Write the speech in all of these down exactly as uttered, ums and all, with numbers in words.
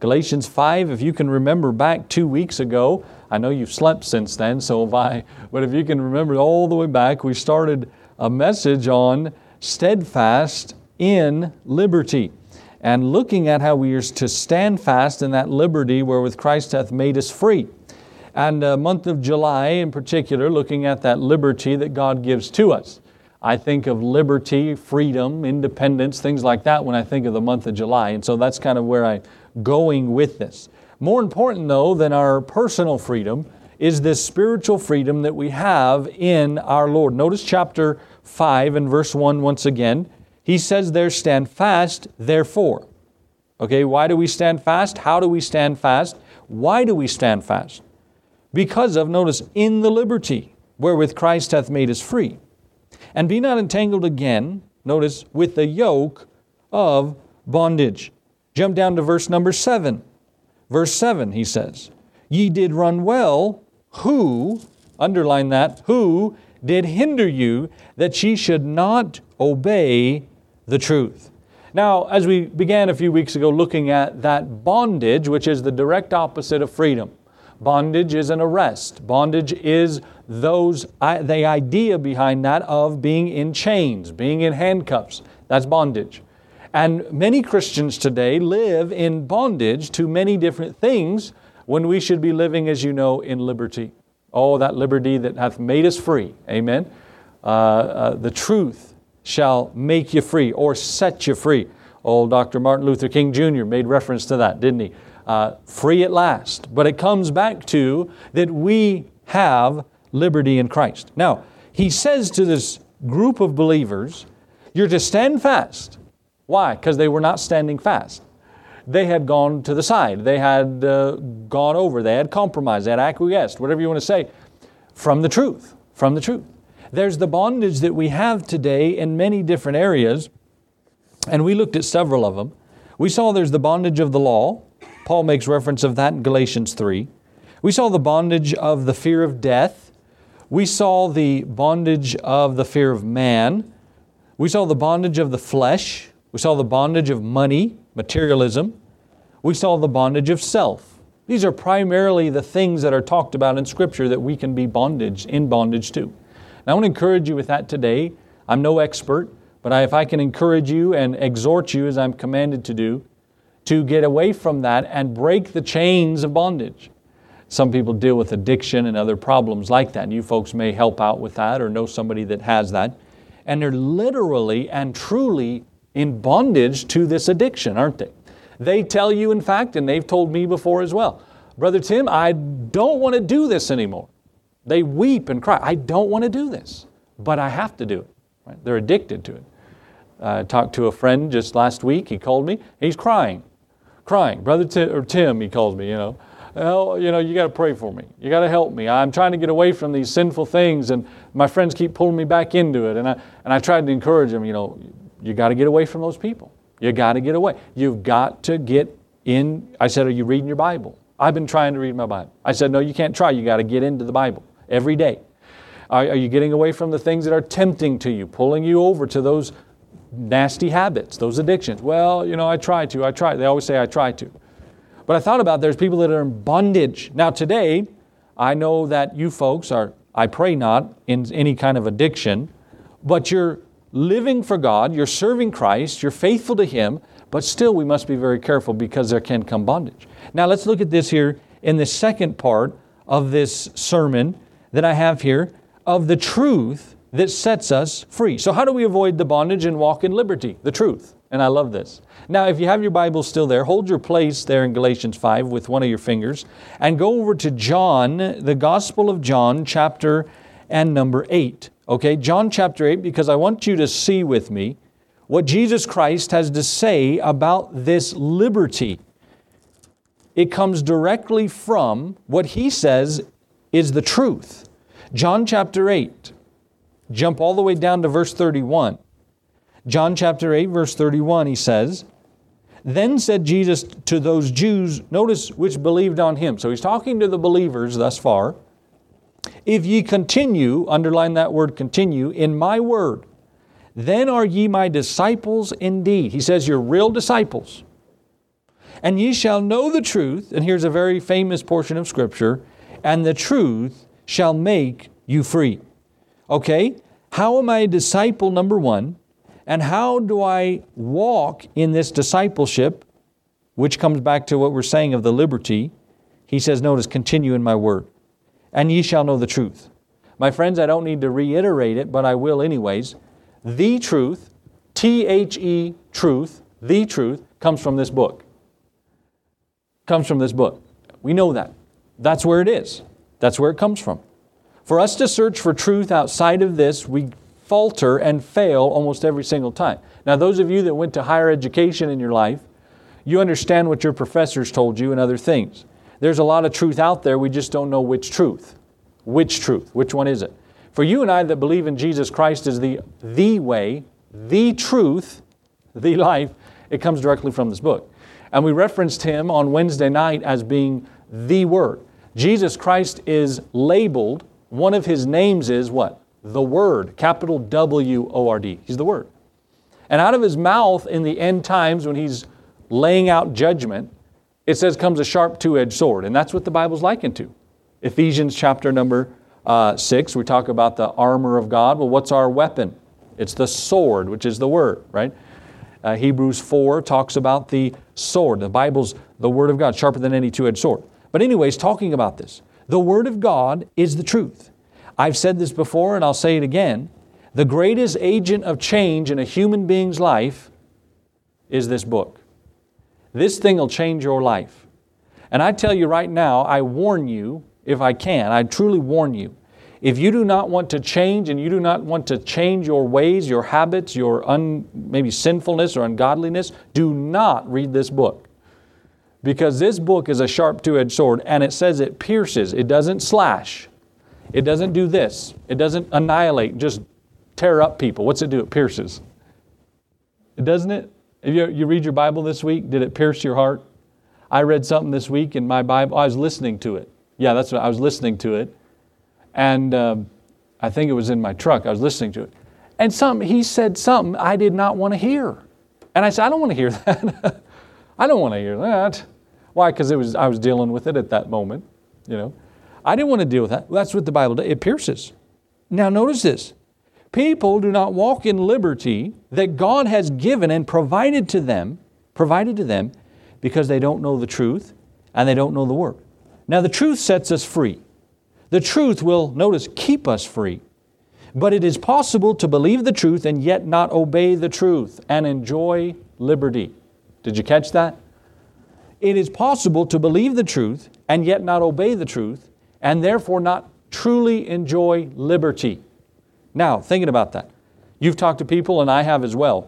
Galatians five, if you can remember back two weeks ago, I know you've slept since then, so have I, but if you can remember all the way back, we started a message on steadfast in liberty, and looking at how we are to stand fast in that liberty wherewith Christ hath made us free. And the month of July in particular, looking at that liberty that God gives to us. I think of liberty, freedom, independence, things like that when I think of the month of July. And so that's kind of where I'm going with this. More important, though, than our personal freedom is this spiritual freedom that we have in our Lord. Notice chapter five and verse one once again. He says there, stand fast, therefore. Okay, why do we stand fast? How do we stand fast? Why do we stand fast? Because of, notice, in the liberty wherewith Christ hath made us free. And be not entangled again, notice, with the yoke of bondage. Jump down to verse number seven. Verse seven, he says, ye did run well, who, underline that, who did hinder you that ye should not obey the truth. Now, as we began a few weeks ago looking at that bondage, which is the direct opposite of freedom. Bondage is an arrest. Bondage is those the idea behind that of being in chains, being in handcuffs. That's bondage. And many Christians today live in bondage to many different things when we should be living, as you know, in liberty. Oh, that liberty that hath made us free. Amen. Uh, uh, the truth shall make you free or set you free. Old Doctor Martin Luther King Junior made reference to that, didn't he? Uh, free at last. But it comes back to that we have liberty in Christ. Now, he says to this group of believers, you're to stand fast. Why? Because they were not standing fast. They had gone to the side. They had uh, gone over. They had compromised. They had acquiesced, whatever you want to say, from the truth. From the truth. There's the bondage that we have today in many different areas, and we looked at several of them. We saw there's the bondage of the law. Paul makes reference of that in Galatians three. We saw the bondage of the fear of death. We saw the bondage of the fear of man. We saw the bondage of the flesh. We saw the bondage of money, materialism. We saw the bondage of self. These are primarily the things that are talked about in Scripture that we can be bondage, in bondage to. Now, I want to encourage you with that today. I'm no expert, but I, if I can encourage you and exhort you as I'm commanded to do, to get away from that and break the chains of bondage. Some people deal with addiction and other problems like that. And you folks may help out with that or know somebody that has that. And they're literally and truly in bondage to this addiction, aren't they? They tell you, in fact, and they've told me before as well, Brother Tim, I don't want to do this anymore. They weep and cry. I don't want to do this, but I have to do it. Right? They're addicted to it. I talked to a friend just last week. He called me. He's crying. Crying. Brother Tim, or Tim, he calls me, you know. Well, you know, you got to pray for me. You got to help me. I'm trying to get away from these sinful things, and my friends keep pulling me back into it. And I and I tried to encourage him, you know, you got to get away from those people. You got to get away. You've got to get in. I said, are you reading your Bible? I've been trying to read my Bible. I said, no, you can't try. You got to get into the Bible every day. Are, are you getting away from the things that are tempting to you, pulling you over to those nasty habits, those addictions? Well, you know, I try to, I try. They always say I try to. But I thought about there's people that are in bondage. Now today, I know that you folks are, I pray not in any kind of addiction, but you're living for God, you're serving Christ, you're faithful to Him, but still we must be very careful because there can come bondage. Now let's look at this here in the second part of this sermon that I have here of the truth that sets us free. So how do we avoid the bondage and walk in liberty? The truth. And I love this. Now, if you have your Bible still there, hold your place there in Galatians five with one of your fingers and go over to John, the Gospel of John, chapter and number eight. Okay, John chapter eight, because I want you to see with me what Jesus Christ has to say about this liberty. It comes directly from what He says is the truth. John chapter eight. Jump all the way down to verse thirty-one. John chapter eight, verse thirty-one, He says, then said Jesus to those Jews, notice, which believed on Him. So He's talking to the believers thus far. If ye continue, underline that word continue, in my word, then are ye my disciples indeed. He says you're real disciples. And ye shall know the truth, and here's a very famous portion of Scripture, and the truth shall make you free. Okay, how am I a disciple, number one? And how do I walk in this discipleship, which comes back to what we're saying of the liberty? He says, notice, continue in my word, and ye shall know the truth. My friends, I don't need to reiterate it, but I will anyways. The truth, T H E, truth, the truth, comes from this book. Comes from this book. We know that. That's where it is. That's where it comes from. For us to search for truth outside of this, we falter and fail almost every single time. Now, those of you that went to higher education in your life, you understand what your professors told you and other things. There's a lot of truth out there, we just don't know which truth. Which truth? Which one is it? For you and I that believe in Jesus Christ as the, the way, the truth, the life, it comes directly from this book. And we referenced Him on Wednesday night as being the Word. Jesus Christ is labeled, one of His names is what? The Word, capital W O R D. He's the Word. And out of His mouth in the end times when He's laying out judgment, it says comes a sharp two-edged sword. And that's what the Bible's likened to. Ephesians chapter number uh, six, we talk about the armor of God. Well, what's our weapon? It's the sword, which is the Word, right? Uh, Hebrews four talks about the sword. The Bible's the Word of God, sharper than any two-edged sword. But anyways, talking about this, the Word of God is the truth. I've said this before and I'll say it again. The greatest agent of change in a human being's life is this book. This thing will change your life. And I tell you right now, I warn you, if I can, I truly warn you, if you do not want to change and you do not want to change your ways, your habits, your un, maybe sinfulness or ungodliness, do not read this book. Because this book is a sharp two-edged sword and it says it pierces. It doesn't slash. It doesn't do this. It doesn't annihilate, just tear up people. What's it do? It pierces. Doesn't it? If you, you read your Bible this week, did it pierce your heart? I read something this week in my Bible. I was listening to it. Yeah, that's what I was listening to it. And um, I think it was in my truck. I was listening to it. And some, he said something I did not want to hear. And I said, I don't want to hear that. I don't want to hear that. Why? Because it was I was dealing with it at that moment. You know, I didn't want to deal with that. That's what the Bible does. It pierces. Now notice this. People do not walk in liberty that God has given and provided to them, provided to them, because they don't know the truth and they don't know the Word. Now the truth sets us free. The truth will, notice, keep us free. But it is possible to believe the truth and yet not obey the truth and enjoy liberty. Did you catch that? It is possible to believe the truth and yet not obey the truth and therefore not truly enjoy liberty. Now, thinking about that, you've talked to people, and I have as well,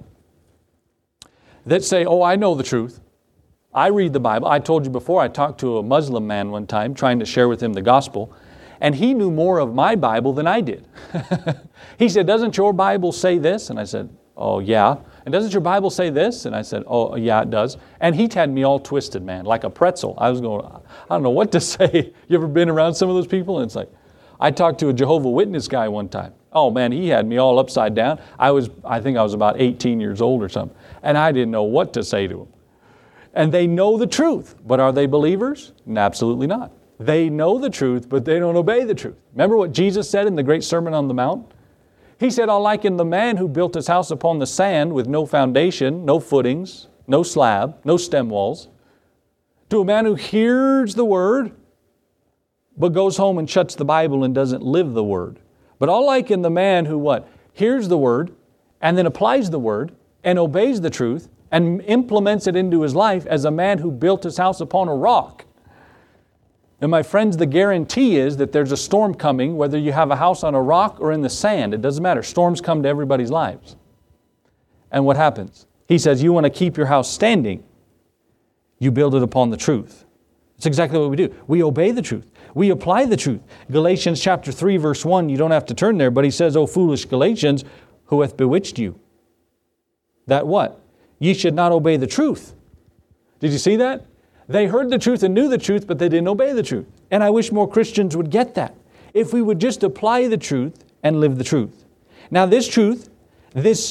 that say, oh, I know the truth. I read the Bible. I told you before, I talked to a Muslim man one time trying to share with him the gospel, and he knew more of my Bible than I did. He said, doesn't your Bible say this? And I said, oh, yeah. And doesn't your Bible say this? And I said, oh, yeah, it does. And he had me all twisted, man, like a pretzel. I was going, I don't know what to say. You ever been around some of those people? And it's like, I talked to a Jehovah's Witness guy one time. Oh man, he had me all upside down. I was, I think I was about eighteen years old or something. And I didn't know what to say to him. And they know the truth, but are they believers? Absolutely not. They know the truth, but they don't obey the truth. Remember what Jesus said in the great Sermon on the Mount? He said, I'll liken the man who built his house upon the sand with no foundation, no footings, no slab, no stem walls, to a man who hears the word, but goes home and shuts the Bible and doesn't live the word. But I'll liken the man who what? Hears the word and then applies the word and obeys the truth and implements it into his life as a man who built his house upon a rock. And my friends, the guarantee is that there's a storm coming, whether you have a house on a rock or in the sand. It doesn't matter. Storms come to everybody's lives. And what happens? He says, you want to keep your house standing, you build it upon the truth. That's exactly what we do. We obey the truth. We apply the truth. Galatians chapter three, verse one, you don't have to turn there, but he says, O foolish Galatians, who hath bewitched you? That what? Ye should not obey the truth. Did you see that? They heard the truth and knew the truth, but they didn't obey the truth. And I wish more Christians would get that. If we would just apply the truth and live the truth. Now this truth, this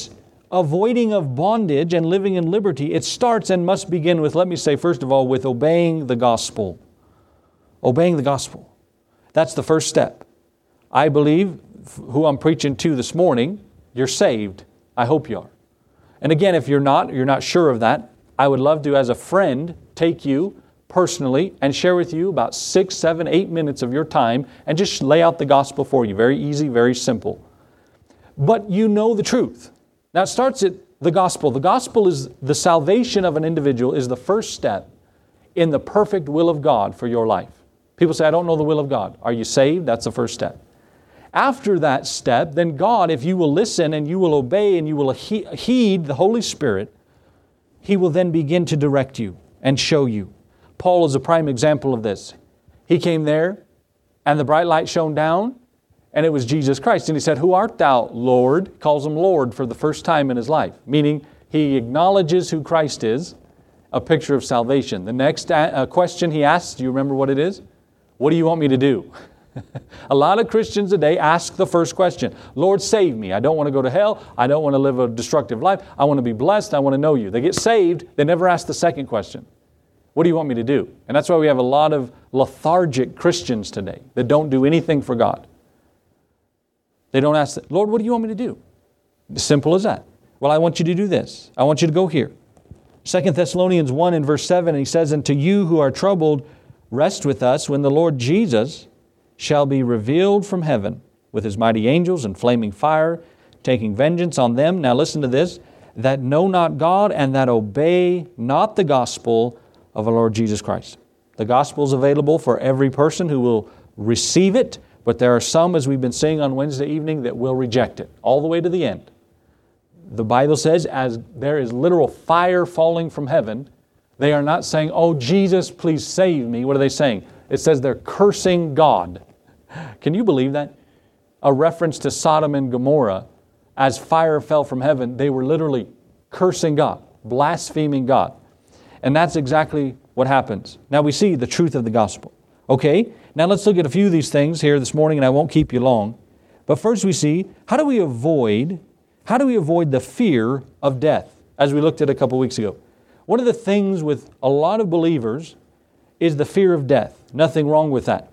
avoiding of bondage and living in liberty, it starts and must begin with, let me say first of all, with obeying the gospel. Obeying the gospel. That's the first step. I believe who I'm preaching to this morning, you're saved. I hope you are. And again, if you're not, you're not sure of that, I would love to, as a friend, take you personally and share with you about six, seven, eight minutes of your time and just lay out the gospel for you. Very easy, very simple. But you know the truth. Now it starts at the gospel. The gospel is the salvation of an individual is the first step in the perfect will of God for your life. People say, I don't know the will of God. Are you saved? That's the first step. After that step, then God, if you will listen and you will obey and you will he- heed the Holy Spirit, He will then begin to direct you and show you. Paul is a prime example of this. He came there and the bright light shone down and it was Jesus Christ. And he said, Who art thou, Lord? Calls him Lord for the first time in his life, meaning he acknowledges who Christ is, a picture of salvation. The next uh, question he asks, do you remember what it is? What do you want me to do? A lot of Christians today ask the first question, Lord, save me. I don't want to go to hell. I don't want to live a destructive life. I want to be blessed. I want to know you. They get saved. They never ask the second question. What do you want me to do? And that's why we have a lot of lethargic Christians today that don't do anything for God. They don't ask, Lord, what do you want me to do? Simple as that. Well, I want you to do this. I want you to go here. Second Thessalonians one and verse seven, he says, And to you who are troubled, rest with us when the Lord Jesus shall be revealed from heaven with His mighty angels in flaming fire, taking vengeance on them. Now listen to this, that know not God and that obey not the gospel of our Lord Jesus Christ. The gospel is available for every person who will receive it, but there are some, as we've been saying on Wednesday evening, that will reject it all the way to the end. The Bible says, as there is literal fire falling from heaven, they are not saying, oh, Jesus, please save me. What are they saying? It says they're cursing God. Can you believe that? A reference to Sodom and Gomorrah, as fire fell from heaven, they were literally cursing God, blaspheming God. And that's exactly what happens. Now we see the truth of the gospel. Okay, now let's look at a few of these things here this morning, and I won't keep you long. But first we see, how do we avoid, how do we avoid the fear of death, as we looked at a couple weeks ago? One of the things with a lot of believers is the fear of death. Nothing wrong with that.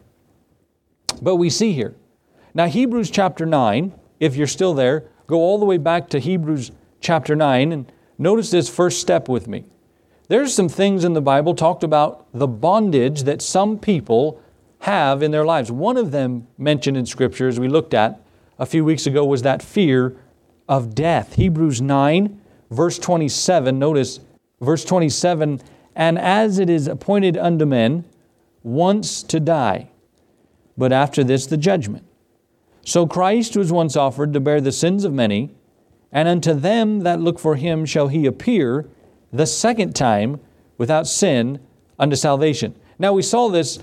But we see here. Now Hebrews chapter nine, if you're still there, go all the way back to Hebrews chapter nine and notice this first step with me. There's some things in the Bible talked about the bondage that some people have in their lives. One of them mentioned in Scripture, as we looked at a few weeks ago, was that fear of death. Hebrews nine, verse twenty-seven, notice verse twenty-seven, And as it is appointed unto men once to die, but after this the judgment. So Christ was once offered to bear the sins of many, and unto them that look for Him shall He appear the second time without sin unto salvation. Now we saw this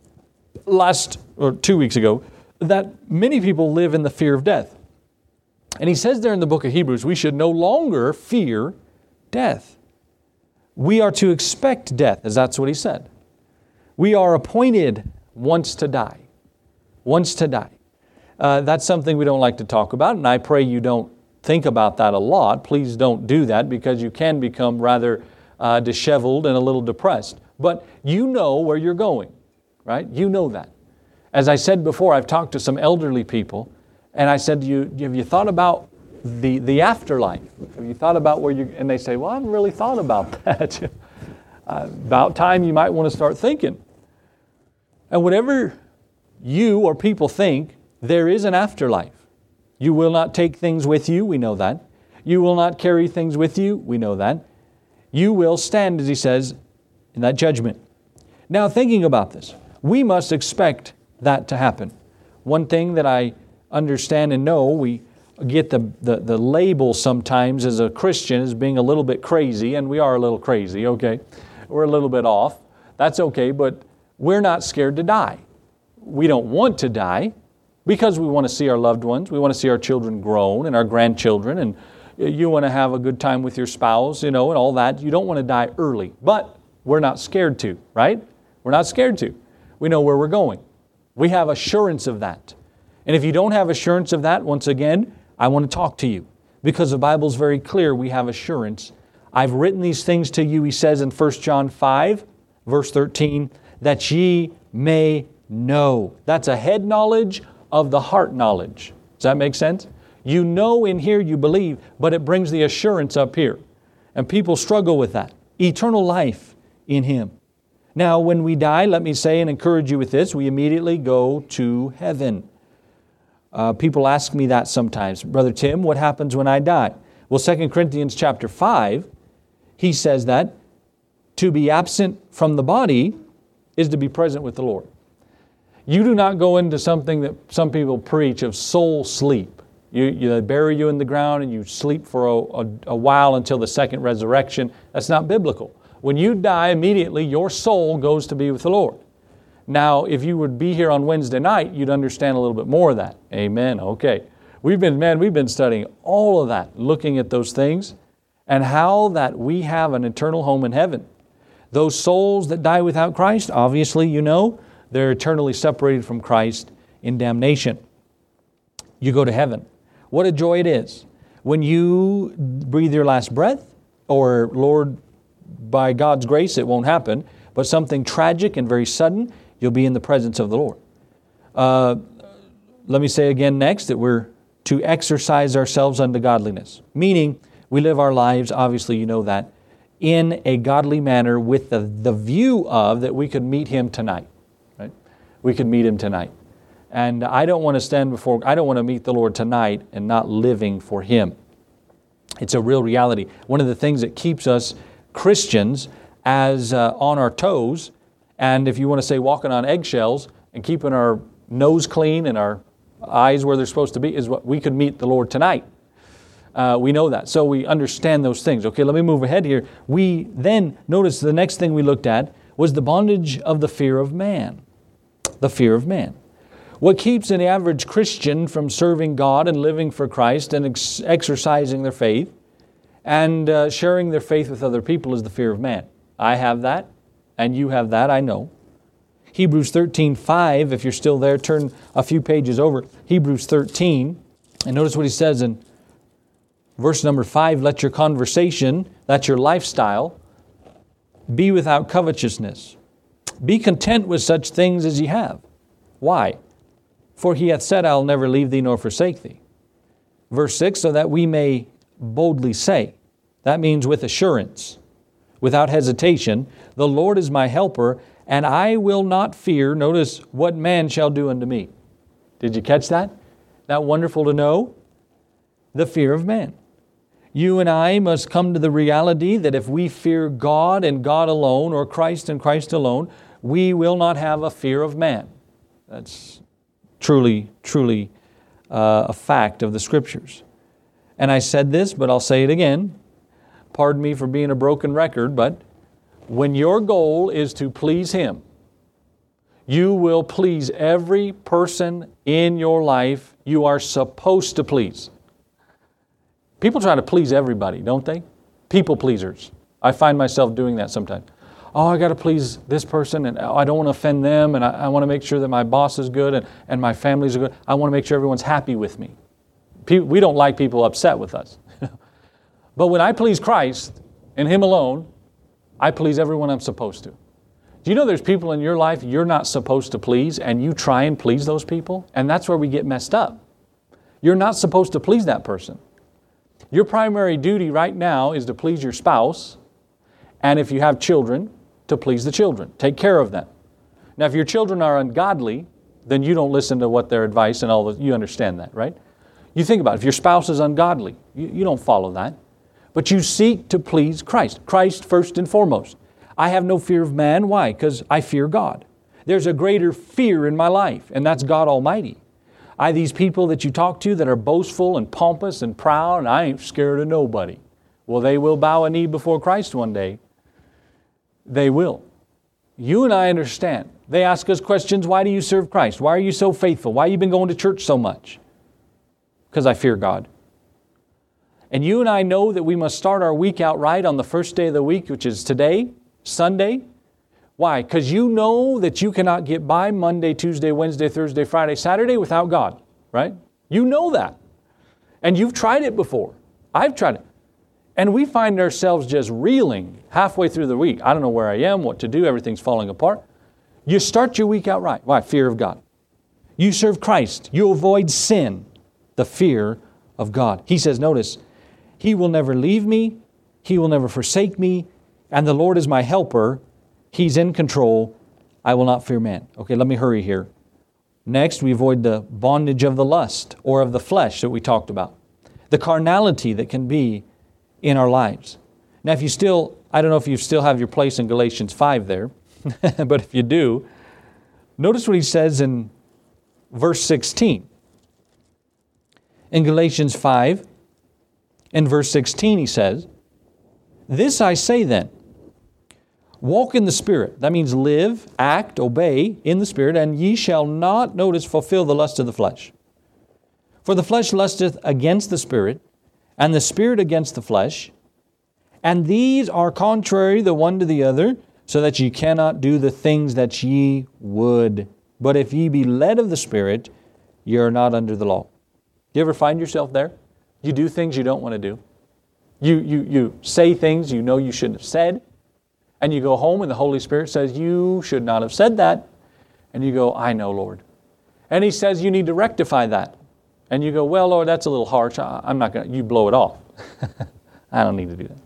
last, or two weeks ago, that many people live in the fear of death. And he says there in the book of Hebrews, we should no longer fear death. We are to expect death, as that's what he said. We are appointed once to die. Once to die. Uh, that's something we don't like to talk about, and I pray you don't think about that a lot. Please don't do that, because you can become rather uh, disheveled and a little depressed. But you know where you're going, right? You know that. As I said before, I've talked to some elderly people, and I said to you, have you thought about the, the afterlife? Have you thought about where you, and they say, well, I haven't really thought about that. uh, about time you might want to start thinking. And whatever you or people think, there is an afterlife. You will not take things with you, we know that. You will not carry things with you, we know that. You will stand, as he says, in that judgment. Now, thinking about this, we must expect that to happen. One thing that I understand and know, we get the, the, the label sometimes as a Christian as being a little bit crazy, and we are a little crazy, okay? We're a little bit off. That's okay, but we're not scared to die. We don't want to die because we want to see our loved ones. We want to see our children grown and our grandchildren, and you want to have a good time with your spouse, you know, and all that. You don't want to die early, but we're not scared to, right? We're not scared to. We know where we're going. We have assurance of that. And if you don't have assurance of that, once again, I want to talk to you, Because the Bible's very clear, we have assurance. I've written these things to you, he says in First John five, verse thirteen, that ye may know. That's a head knowledge of the heart knowledge. Does that make sense? You know in here, you believe, but it brings the assurance up here. And people struggle with that. Eternal life in Him. Now, when we die, let me say and encourage you with this, we immediately go to heaven. Uh, people ask me that sometimes. Brother Tim, what happens when I die? Well, Second Corinthians chapter five, he says that to be absent from the body is to be present with the Lord. You do not go into something that some people preach of soul sleep. You, you they bury you in the ground and you sleep for a, a, a while until the second resurrection. That's not biblical. When you die, immediately your soul goes to be with the Lord. Now, if you would be here on Wednesday night, you'd understand a little bit more of that. Amen. Okay. We've been, man, we've been studying all of that, looking at those things and how that we have an eternal home in heaven. Those souls that die without Christ, obviously, you know, they're eternally separated from Christ in damnation. You go to heaven. What a joy it is when you breathe your last breath, or Lord, by God's grace, it won't happen, but something tragic and very sudden, you'll be in the presence of the Lord. Uh, let me say again next that we're to exercise ourselves unto godliness, meaning we live our lives, obviously you know that, in a godly manner with the, the view of that we could meet Him tonight. Right? We could meet Him tonight. And I don't want to stand before, I don't want to meet the Lord tonight and not living for Him. It's a real reality. One of the things that keeps us Christians as uh, on our toes, and if you want to say walking on eggshells and keeping our nose clean and our eyes where they're supposed to be, is what we could meet the Lord tonight. Uh, we know that. So we understand those things. Okay, let me move ahead here. We then, notice the next thing we looked at was the bondage of the fear of man. The fear of man. What keeps an average Christian from serving God and living for Christ and ex- exercising their faith and uh, sharing their faith with other people is the fear of man. I have that, and you have that, I know. Hebrews thirteen five, if you're still there, turn a few pages over. Hebrews thirteen, and notice what he says in verse number five, let your conversation, that's your lifestyle, be without covetousness. Be content with such things as ye have. Why? For He hath said, I'll never leave thee nor forsake thee. Verse six, so that we may boldly say, that means with assurance, without hesitation, the Lord is my helper, and I will not fear, notice, what man shall do unto me. Did you catch that? That wonderful to know? The fear of man. You and I must come to the reality that if we fear God and God alone, or Christ and Christ alone, we will not have a fear of man. That's truly, truly uh, a fact of the Scriptures. And I said this, but I'll say it again. Pardon me for being a broken record, but when your goal is to please Him, you will please every person in your life you are supposed to please. People try to please everybody, don't they? People pleasers. I find myself doing that sometimes. Oh, I got to please this person, and I don't want to offend them, and I, I want to make sure that my boss is good and, and my families are good. I want to make sure everyone's happy with me. People, we don't like people upset with us. But when I please Christ and Him alone, I please everyone I'm supposed to. Do you know there's people in your life you're not supposed to please, and you try and please those people? And that's where we get messed up. You're not supposed to please that person. Your primary duty right now is to please your spouse, and if you have children, to please the children. Take care of them. Now, if your children are ungodly, then you don't listen to what their advice and all that. You understand that, right? You think about it. If your spouse is ungodly, you, you don't follow that. But you seek to please Christ. Christ first and foremost. I have no fear of man. Why? Because I fear God. There's a greater fear in my life, and that's God Almighty. I these people that you talk to that are boastful and pompous and proud, and I ain't scared of nobody. Well, they will bow a knee before Christ one day. They will. You and I understand. They ask us questions, why do you serve Christ? Why are you so faithful? Why have you been going to church so much? Because I fear God. And you and I know that we must start our week out right on the first day of the week, which is today, Sunday. Why? Because you know that you cannot get by Monday, Tuesday, Wednesday, Thursday, Friday, Saturday without God, right? You know that. And you've tried it before. I've tried it. And we find ourselves just reeling halfway through the week. I don't know where I am, what to do, everything's falling apart. You start your week out right. Why? Fear of God. You serve Christ. You avoid sin. The fear of God. He says, notice, He will never leave me. He will never forsake me. And the Lord is my helper. He's in control. I will not fear man. Okay, let me hurry here. Next, we avoid the bondage of the lust or of the flesh that we talked about. The carnality that can be in our lives. Now, if you still, I don't know if you still have your place in Galatians five there, but if you do, notice what he says in verse sixteen. In Galatians five, in verse sixteen, he says, "This I say then, walk in the Spirit." That means live, act, obey in the Spirit, "and ye shall not," notice, "fulfill the lust of the flesh. For the flesh lusteth against the Spirit, and the Spirit against the flesh. And these are contrary the one to the other, so that ye cannot do the things that ye would. But if ye be led of the Spirit, ye are not under the law." You ever find yourself there? You do things you don't want to do. You, you, you say things you know you shouldn't have said. And you go home and the Holy Spirit says, "You should not have said that." And you go, "I know, Lord." And He says you need to rectify that. And you go, "Well, Lord, that's a little harsh. I'm not going to," you blow it off. I don't need to do that.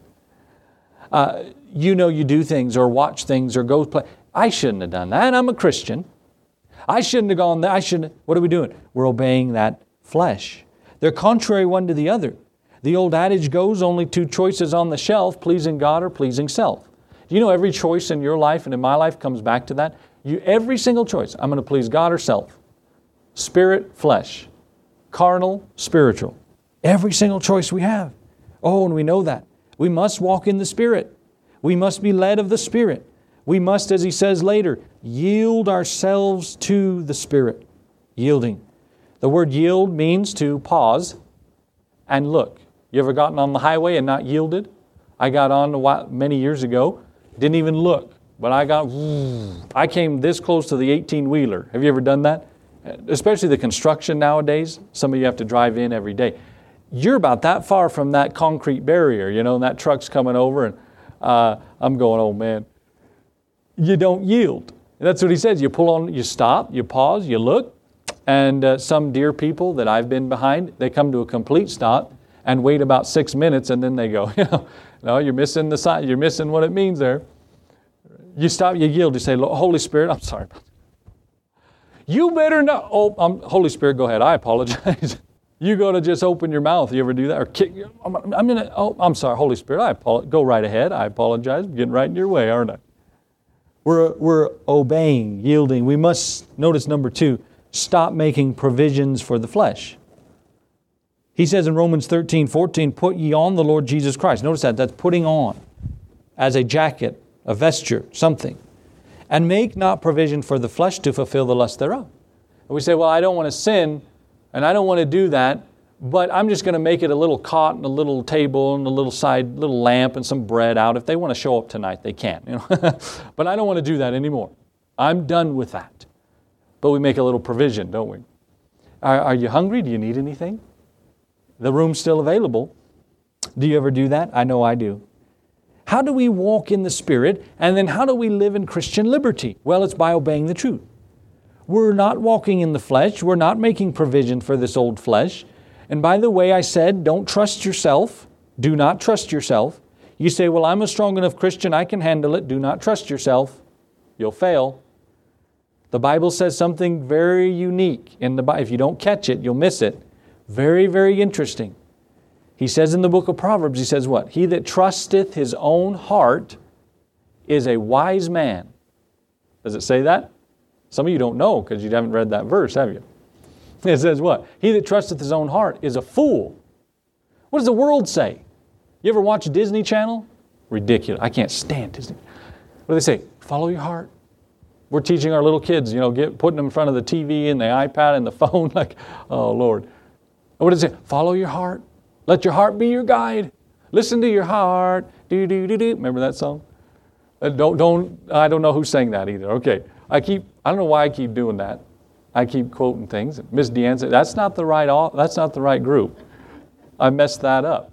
Uh, you know you do things or watch things or go play. "I shouldn't have done that. I'm a Christian. I shouldn't have gone there. I shouldn't." What are we doing? We're obeying that flesh. They're contrary one to the other. The old adage goes, only two choices on the shelf, pleasing God or pleasing self. You know every choice in your life and in my life comes back to that. You, every single choice, I'm going to please God or self. Spirit, flesh. Carnal, spiritual. Every single choice we have. Oh, and we know that. We must walk in the Spirit. We must be led of the Spirit. We must, as he says later, yield ourselves to the Spirit. Yielding. The word yield means to pause and look. You ever gotten on the highway and not yielded? I got on a while, many years ago, didn't even look, but I got, I came this close to the eighteen-wheeler. Have you ever done that? Especially the construction nowadays. Some of you have to drive in every day. You're about that far from that concrete barrier, you know, and that truck's coming over, and uh, I'm going, "Oh man." You don't yield. That's what he says. You pull on, you stop, you pause, you look, and uh, some dear people that I've been behind, they come to a complete stop and wait about six minutes, and then they go, you know, "No, you're missing the sign. You're missing what it means there." You stop, you yield, you say, "Holy Spirit, I'm sorry. You better not." "Oh, um, Holy Spirit, go ahead. I apologize." You go to just open your mouth. You ever do that? Or kick? I'm, I'm gonna. Oh, I'm sorry, Holy Spirit. I apologize. Go right ahead. I apologize. I'm getting right in your way, aren't I? We're we're obeying, yielding. We must notice number two. Stop making provisions for the flesh. He says in Romans thirteen fourteen, "Put ye on the Lord Jesus Christ." Notice that. That's putting on as a jacket, a vesture, something. "And make not provision for the flesh to fulfill the lust thereof." And we say, "Well, I don't want to sin, and I don't want to do that, but I'm just going to make it a little cot and a little table and a little side, little lamp and some bread out. If they want to show up tonight, they can. You know? But I don't want to do that anymore. I'm done with that." But we make a little provision, don't we? Are, are you hungry? Do you need anything? The room's still available. Do you ever do that? I know I do. How do we walk in the Spirit, and then how do we live in Christian liberty? Well, it's by obeying the truth. We're not walking in the flesh. We're not making provision for this old flesh. And by the way, I said, don't trust yourself. Do not trust yourself. You say, "Well, I'm a strong enough Christian, I can handle it." Do not trust yourself. You'll fail. The Bible says something very unique in the Bible. If you don't catch it, you'll miss it. Very, very interesting. He says in the book of Proverbs, he says what? "He that trusteth his own heart is a wise man." Does it say that? Some of you don't know because you haven't read that verse, have you? It says what? "He that trusteth his own heart is a fool." What does the world say? You ever watch Disney Channel? Ridiculous. I can't stand Disney. What do they say? Follow your heart. We're teaching our little kids, you know, get, putting them in front of the T V and the iPad and the phone, like, oh, Lord. What does it say? Follow your heart. Let your heart be your guide. Listen to your heart. Do, do, do, do. Remember that song? Uh, don't, don't, I don't know who sang that either. Okay. I keep, I don't know why I keep doing that. I keep quoting things. Miss Deanne said, that's not the right, that's not the right group. I messed that up.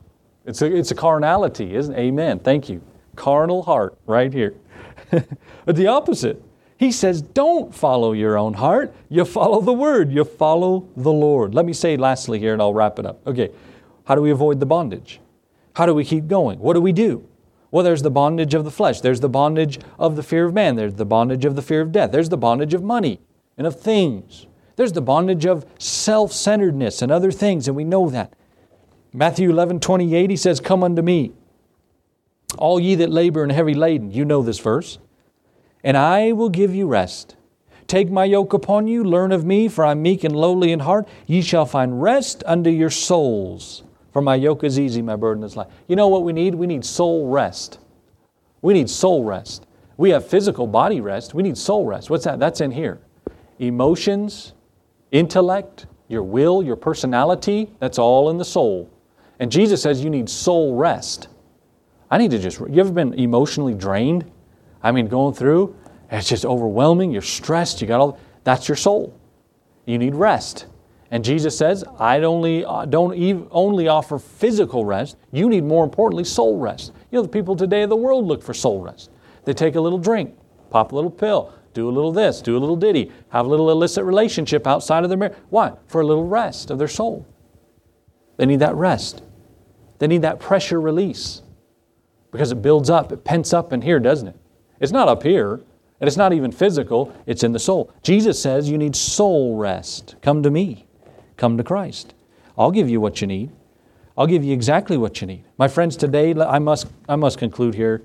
It's a, it's a carnality, isn't it? Amen. Thank you. Carnal heart right here. But the opposite. He says, don't follow your own heart. You follow the Word. You follow the Lord. Let me say lastly here, and I'll wrap it up. Okay, how do we avoid the bondage? How do we keep going? What do we do? Well, there's the bondage of the flesh. There's the bondage of the fear of man. There's the bondage of the fear of death. There's the bondage of money and of things. There's the bondage of self-centeredness and other things, and we know that. Matthew eleven twenty-eight, He says, come unto me, all ye that labor and heavy laden. You know this verse. And I will give you rest. Take my yoke upon you, learn of me, for I am meek and lowly in heart. Ye shall find rest unto your souls. For my yoke is easy, my burden is light. You know what we need? We need soul rest. We need soul rest. We have physical body rest. We need soul rest. What's that? That's in here. Emotions, intellect, your will, your personality, that's all in the soul. And Jesus says you need soul rest. I need to just, you ever been emotionally drained? I mean, going through, it's just overwhelming. You're stressed. You got all, that's your soul. You need rest. And Jesus says, I only, don't even, only offer physical rest. You need, more importantly, soul rest. You know, the people today of the world look for soul rest. They take a little drink, pop a little pill, do a little this, do a little ditty, have a little illicit relationship outside of their marriage. Why? For a little rest of their soul. They need that rest. They need that pressure release. Because it builds up, it pents up in here, doesn't it? It's not up here, and it's not even physical, it's in the soul. Jesus says you need soul rest. Come to me. Come to Christ. I'll give you what you need. I'll give you exactly what you need. My friends, today, I must, I must conclude here.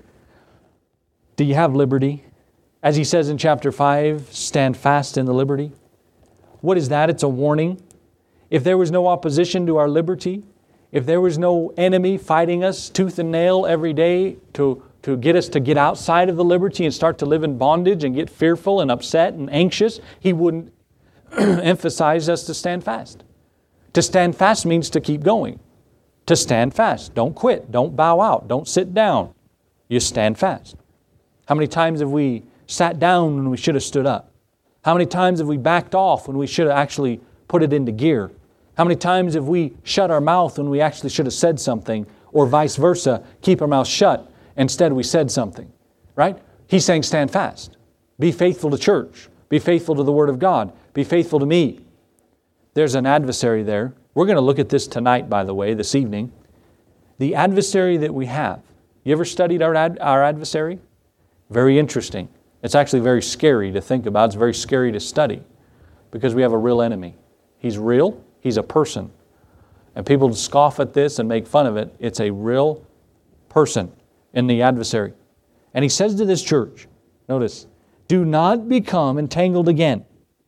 Do you have liberty? As He says in chapter five, stand fast in the liberty. What is that? It's a warning. If there was no opposition to our liberty, if there was no enemy fighting us tooth and nail every day to to get us to get outside of the liberty and start to live in bondage and get fearful and upset and anxious, He wouldn't emphasize us to stand fast. To stand fast means to keep going. To stand fast. Don't quit. Don't bow out. Don't sit down. You stand fast. How many times have we sat down when we should have stood up? How many times have we backed off when we should have actually put it into gear? How many times have we shut our mouth when we actually should have said something, or vice versa, keep our mouth shut? Instead, we said something, right? He's saying, stand fast. Be faithful to church. Be faithful to the Word of God. Be faithful to me. There's an adversary there. We're going to look at this tonight, by the way, this evening. The adversary that we have. You ever studied our, ad- our adversary? Very interesting. It's actually very scary to think about. It's very scary to study because we have a real enemy. He's real. He's a person. And people scoff at this and make fun of it. It's a real person in the adversary. And He says to this church, notice, do not become entangled again.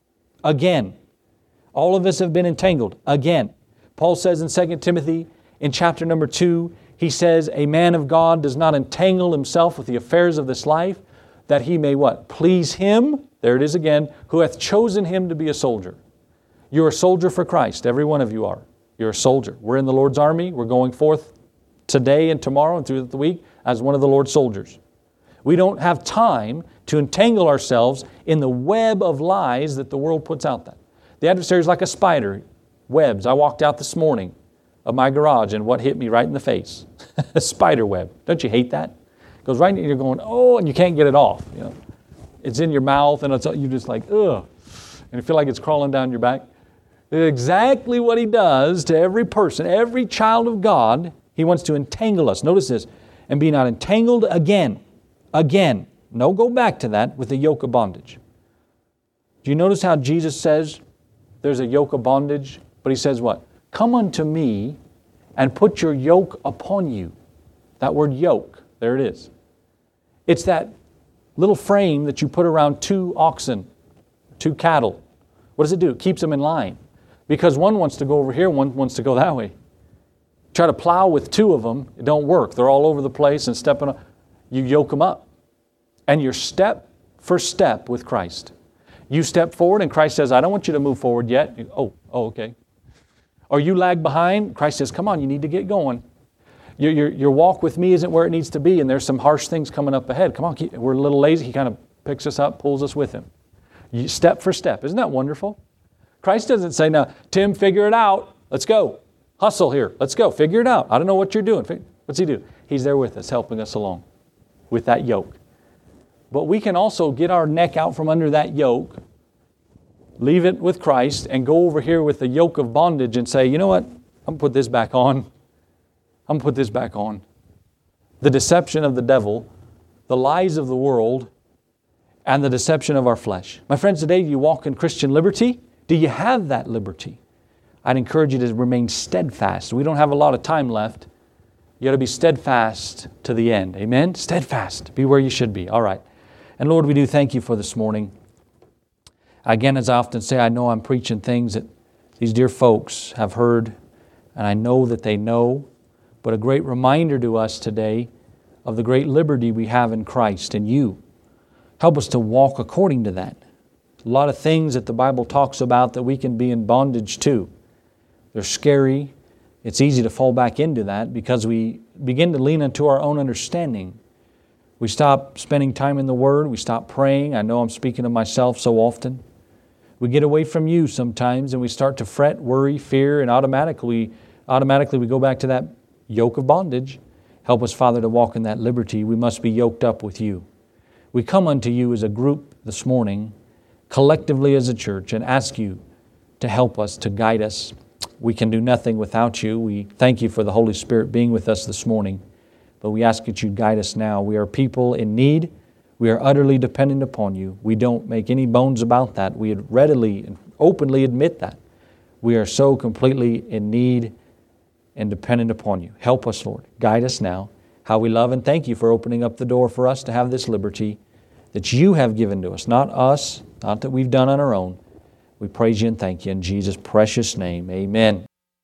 Again. All of us have been entangled. Again. Paul says in Second Timothy, in chapter number two, he says, a man of God does not entangle himself with the affairs of this life, that he may what? Please Him, there it is again, who hath chosen him to be a soldier. You're a soldier for Christ. Every one of you are. You're a soldier. We're in the Lord's army. We're going forth today and tomorrow and through the week as one of the Lord's soldiers. We don't have time to entangle ourselves in the web of lies that the world puts out there. The adversary is like a spider. Webs. I walked out this morning of my garage and what hit me right in the face? A spider web. Don't you hate that? It goes right in, you're going, oh, and you can't get it off. You know, it's in your mouth and it's, you're just like, ugh. And you feel like it's crawling down your back. It's exactly what he does to every person, every child of God. He wants to entangle us. Notice this. And be not entangled again. Again. No, go back to that with the yoke of bondage. Do you notice how Jesus says there's a yoke of bondage? But He says what? Come unto me and put your yoke upon you. That word yoke, there it is. It's that little frame that you put around two oxen, two cattle. What does it do? It keeps them in line. Because one wants to go over here, one wants to go that way. Try to plow with two of them, it don't work. They're all over the place and stepping up. You yoke them up. And you're step for step with Christ. You step forward and Christ says, I don't want you to move forward yet. You, oh, oh, okay. Or you lag behind, Christ says, come on, you need to get going. Your, your, your walk with me isn't where it needs to be, and there's some harsh things coming up ahead. Come on, keep, we're a little lazy. He kind of picks us up, pulls us with Him. You, step for step. Isn't that wonderful? Christ doesn't say, now, Tim, figure it out. Let's go. Hustle here. Let's go. Figure it out. I don't know what you're doing. What's He do? He's there with us, helping us along with that yoke. But we can also get our neck out from under that yoke, leave it with Christ, and go over here with the yoke of bondage and say, you know what? I'm going to put this back on. I'm going to put this back on. The deception of the devil, the lies of the world, and the deception of our flesh. My friends, today do you walk in Christian liberty? Do you have that liberty? I'd encourage you to remain steadfast. We don't have a lot of time left. You got to be steadfast to the end. Amen? Steadfast. Be where you should be. All right. And Lord, we do thank You for this morning. Again, as I often say, I know I'm preaching things that these dear folks have heard, and I know that they know, but a great reminder to us today of the great liberty we have in Christ and You. Help us to walk according to that. A lot of things that the Bible talks about that we can be in bondage to. They're scary. It's easy to fall back into that because we begin to lean into our own understanding. We stop spending time in the Word. We stop praying. I know I'm speaking of myself so often. We get away from You sometimes and we start to fret, worry, fear, and automatically, automatically we go back to that yoke of bondage. Help us, Father, to walk in that liberty. We must be yoked up with You. We come unto You as a group this morning, collectively as a church, and ask You to help us, to guide us. We can do nothing without You. We thank You for the Holy Spirit being with us this morning. But we ask that You guide us now. We are people in need. We are utterly dependent upon You. We don't make any bones about that. We readily and openly admit that. We are so completely in need and dependent upon You. Help us, Lord. Guide us now. How we love and thank You for opening up the door for us to have this liberty that You have given to us, not us, not that we've done on our own. We praise You and thank You in Jesus' precious name. Amen.